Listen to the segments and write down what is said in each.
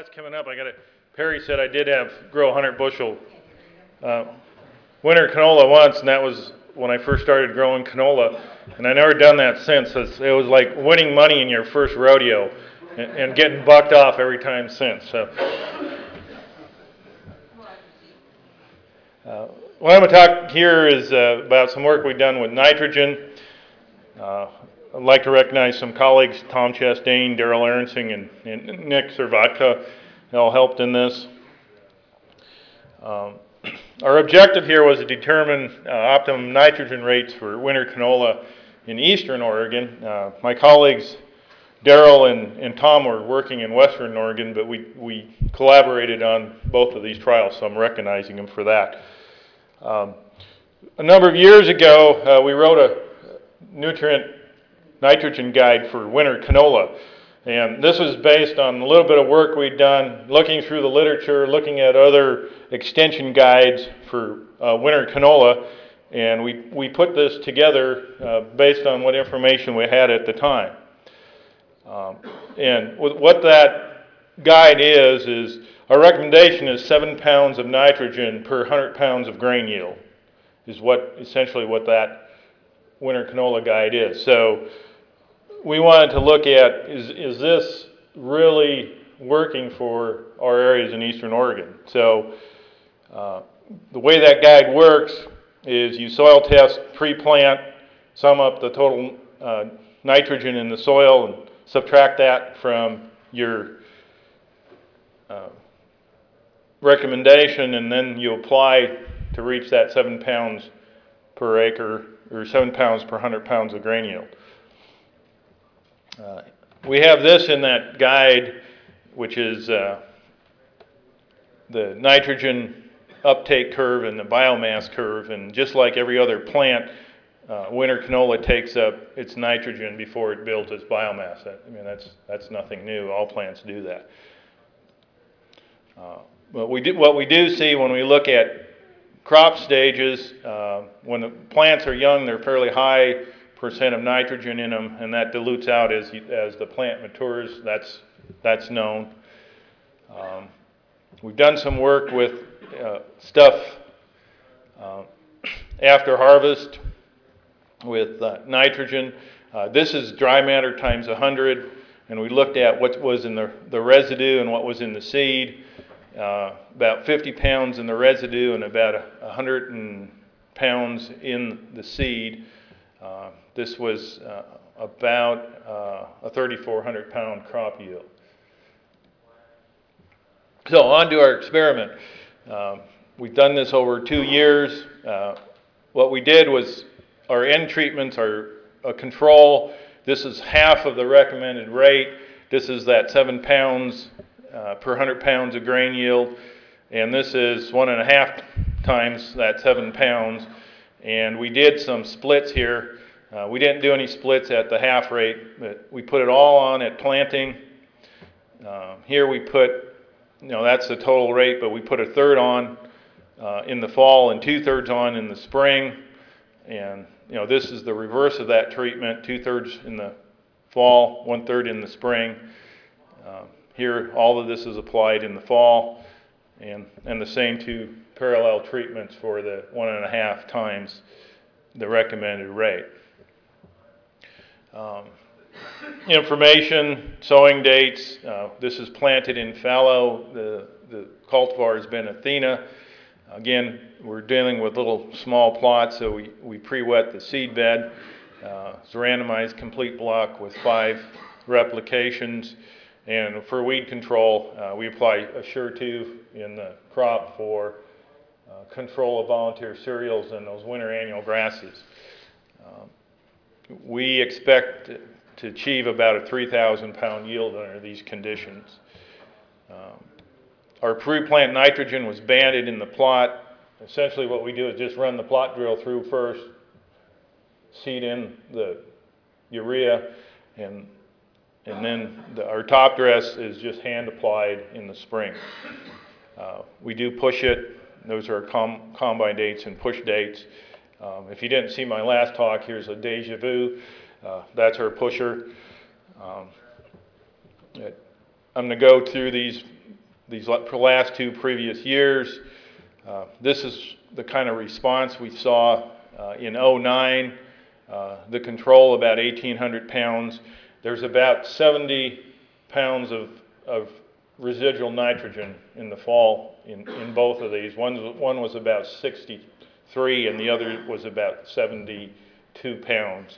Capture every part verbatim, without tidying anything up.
that's coming up. I got to. Perry said I did have grow one hundred bushel uh, winter canola once, and that was when I first started growing canola, and I never done that since. It was like winning money in your first rodeo, and, and getting bucked off every time since. So, uh, what I'm going to talk here is uh, about some work we've done with nitrogen. Uh, I'd like to recognize some colleagues, Tom Chastain, Daryl Aaronsing, and, and Nick Servatka. They all helped in this. Um, our objective here was to determine uh, optimum nitrogen rates for winter canola in eastern Oregon. Uh, my colleagues, Daryl and, and Tom, were working in western Oregon, but we, we collaborated on both of these trials, so I'm recognizing them for that. Um, a number of years ago, uh, we wrote a nutrient nitrogen guide for winter canola. And this was based on a little bit of work we'd done, looking through the literature, looking at other extension guides for uh, winter canola. And we, we put this together uh, based on what information we had at the time. Um, and with what that guide is, is our recommendation is seven pounds of nitrogen per one hundred pounds of grain yield, is what essentially what that winter canola guide is. So we wanted to look at, is, is this really working for our areas in eastern Oregon? So uh, the way that guide works is you soil test pre-plant, sum up the total uh, nitrogen in the soil and subtract that from your uh, recommendation, and then you apply to reach that seven pounds per acre, or seven pounds per one hundred pounds of grain yield. Uh, we have this in that guide, which is uh, the nitrogen uptake curve and the biomass curve, and just like every other plant, uh, winter canola takes up its nitrogen before it builds its biomass. I mean, that's that's nothing new. All plants do that. Uh, but we do, what we do see when we look at crop stages, uh, when the plants are young, they're fairly high percent of nitrogen in them, and that dilutes out as you, as the plant matures. That's that's known. Um, we've done some work with uh, stuff uh, after harvest with uh, nitrogen. Uh, this is dry matter times one hundred, and we looked at what was in the, the residue and what was in the seed. Uh, about fifty pounds in the residue and about one hundred pounds in the seed. Uh, this was uh, about uh, a thirty-four hundred pound crop yield. So on to our experiment. Um, we've done this over two years. Uh, what we did was our end treatments are a control. This is half of the recommended rate. This is that seven pounds uh, per one hundred pounds of grain yield. And this is one and a half times that seven pounds. And we did some splits here. Uh, we didn't do any splits at the half rate, but we put it all on at planting. Uh, here we put, you know, that's the total rate, but we put a third on uh, in the fall and two-thirds on in the spring. And, you know, this is the reverse of that treatment, two-thirds in the fall, one-third in the spring. Uh, here, all of this is applied in the fall, and, and the same two parallel treatments for the one and a half times the recommended rate. Um, information, sowing dates. Uh, this is planted in fallow. The, the cultivar has been Athena. Again, we're dealing with little small plots, so we, we pre-wet the seed bed. Uh, it's a randomized complete block with five replications. And for weed control, uh, we apply Assure two in the crop for uh, control of volunteer cereals and those winter annual grasses. Um, we expect to achieve about a three thousand pound yield under these conditions. Um, our pre-plant nitrogen was banded in the plot. Essentially what we do is just run the plot drill through first, seed in the urea, and and then the, our top dress is just hand applied in the spring. Uh, we do push it. Those are com combine dates and push dates. Um, if you didn't see my last talk, here's a Deja Vu. Uh, that's our pusher. Um, it, I'm going to go through these these last two previous years. Uh, this is the kind of response we saw uh, in oh nine. Uh, the control about eighteen hundred pounds. There's about seventy pounds of, of residual nitrogen in the fall in, in both of these. One, one was about sixty-three and the other was about seventy-two pounds.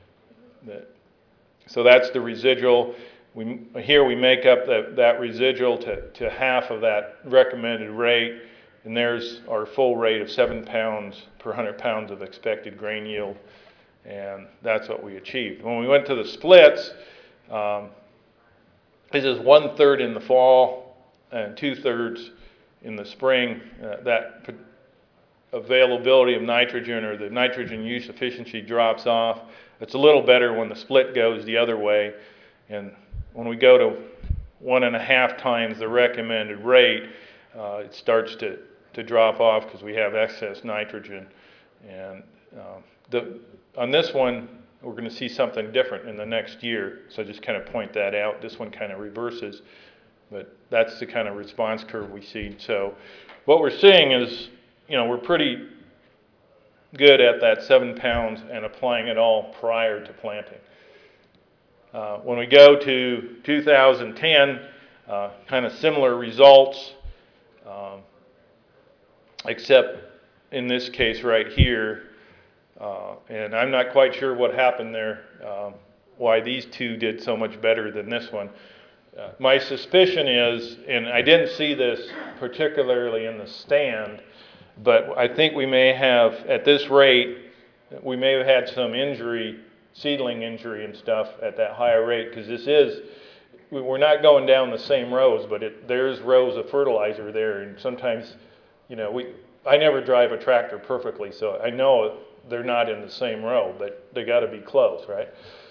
So that's the residual. We, here we make up the, that residual to, to half of that recommended rate, and there's our full rate of seven pounds per one hundred pounds of expected grain yield, and that's what we achieved. When we went to the splits, um, this is one third in the fall and two thirds in the spring. Uh, that availability of nitrogen, or the nitrogen use efficiency, drops off. It's a little better when the split goes the other way, and when we go to one and a half times the recommended rate, uh, it starts to, to drop off because we have excess nitrogen. And um, the, on this one, we're going to see something different in the next year, so just kind of point that out. This one kind of reverses, but that's the kind of response curve we see. So what we're seeing is, you know, we're pretty good at that seven pounds and applying it all prior to planting. Uh, when we go to two thousand ten, uh, kind of similar results, um, except in this case right here, uh, and I'm not quite sure what happened there, um, why these two did so much better than this one. Uh, my suspicion is, and I didn't see this particularly in the stand, but I think we may have, at this rate, we may have had some injury, seedling injury and stuff at that higher rate, because this is, we're not going down the same rows, but it, there's rows of fertilizer there, and sometimes, you know, we, I never drive a tractor perfectly, so I know they're not in the same row, but they got to be close, right?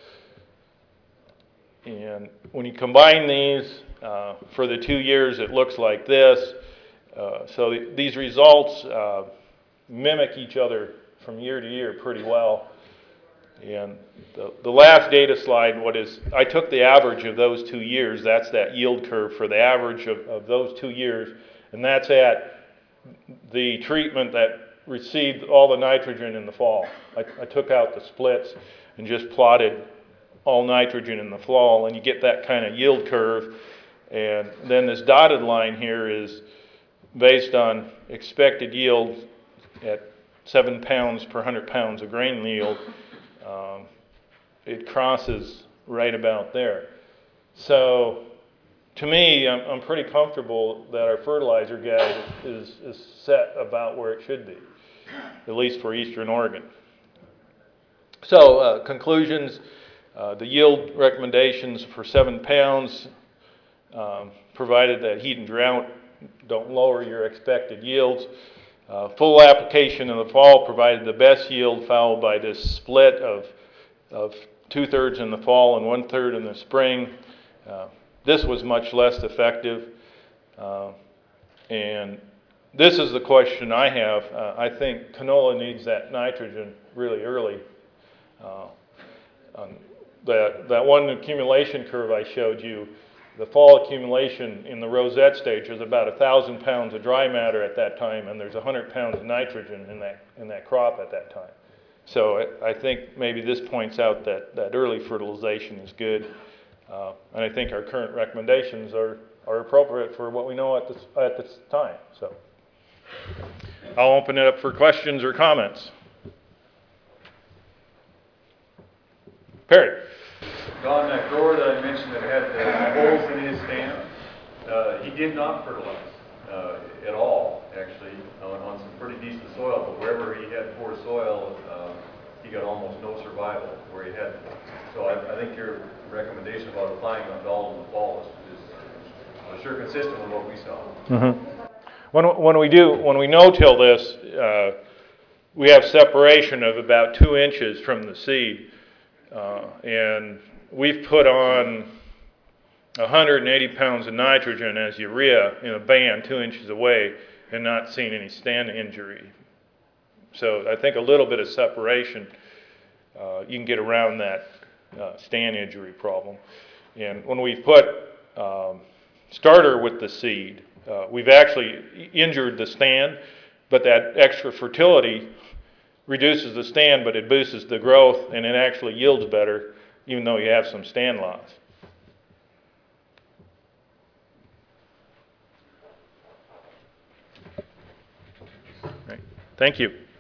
And when you combine these, uh, for the two years, it looks like this. Uh, so th these results uh, mimic each other from year to year pretty well. And the, the last data slide, what is, I took the average of those two years. That's that yield curve for the average of, of those two years. And that's at the treatment that received all the nitrogen in the fall. I, I took out the splits and just plotted all nitrogen in the fall, and you get that kind of yield curve. And then this dotted line here is based on expected yield at seven pounds per one hundred pounds of grain yield. Um, it crosses right about there. So to me, I'm, I'm pretty comfortable that our fertilizer guide is, is set about where it should be, at least for Eastern Oregon. So uh, conclusions, uh, the yield recommendations for seven pounds, um, provided that heat and drought don't lower your expected yields. Uh, full application in the fall provided the best yield, followed by this split of, of two-thirds in the fall and one-third in the spring. Uh, this was much less effective. Uh, and this is the question I have. Uh, I think canola needs that nitrogen really early. Uh, um, that, that one accumulation curve I showed you, the fall accumulation in the rosette stage is about a thousand pounds of dry matter at that time, and there's a hundred pounds of nitrogen in that in that crop at that time. So I, I think maybe this points out that that early fertilization is good, uh, and I think our current recommendations are are appropriate for what we know at this at this time. So I'll open it up for questions or comments. Perry. Don, that grower that I mentioned that had uh, holes in his stand, uh, he did not fertilize uh, at all, actually, on, on some pretty decent soil. But wherever he had poor soil, uh, he got almost no survival where he had. So I, I think your recommendation about applying on all in the fall is, is, is sure consistent with what we saw. Mm-hmm. When, when we do, when we no-till this, uh, we have separation of about two inches from the seed. Uh, and we've put on one hundred eighty pounds of nitrogen as urea in a band two inches away and not seen any stand injury. So I think a little bit of separation, uh, you can get around that uh, stand injury problem. And when we've put um, starter with the seed. Uh, we've actually injured the stand, but that extra fertility reduces the stand, but it boosts the growth, and it actually yields better, even though you have some stand loss. Right. Thank you.